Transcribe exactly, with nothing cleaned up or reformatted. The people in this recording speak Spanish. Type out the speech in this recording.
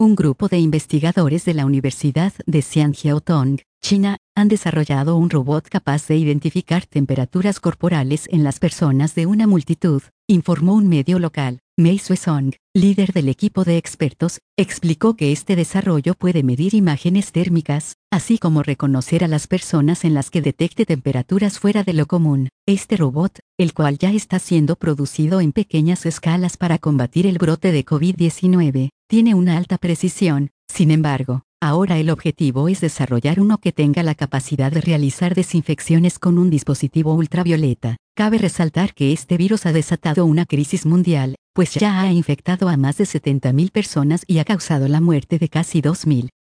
Un grupo de investigadores de la Universidad de Xianjiaotong, China, han desarrollado un robot capaz de identificar temperaturas corporales en las personas de una multitud, informó un medio local. Mei Suesong, líder del equipo de expertos, explicó que este desarrollo puede medir imágenes térmicas, así como reconocer a las personas en las que detecte temperaturas fuera de lo común. Este robot, el cual ya está siendo producido en pequeñas escalas para combatir el brote de COVID diecinueve, tiene una alta precisión. Sin embargo, ahora el objetivo es desarrollar uno que tenga la capacidad de realizar desinfecciones con un dispositivo ultravioleta. Cabe resaltar que este virus ha desatado una crisis mundial, pues ya ha infectado a más de setenta mil personas y ha causado la muerte de casi dos mil.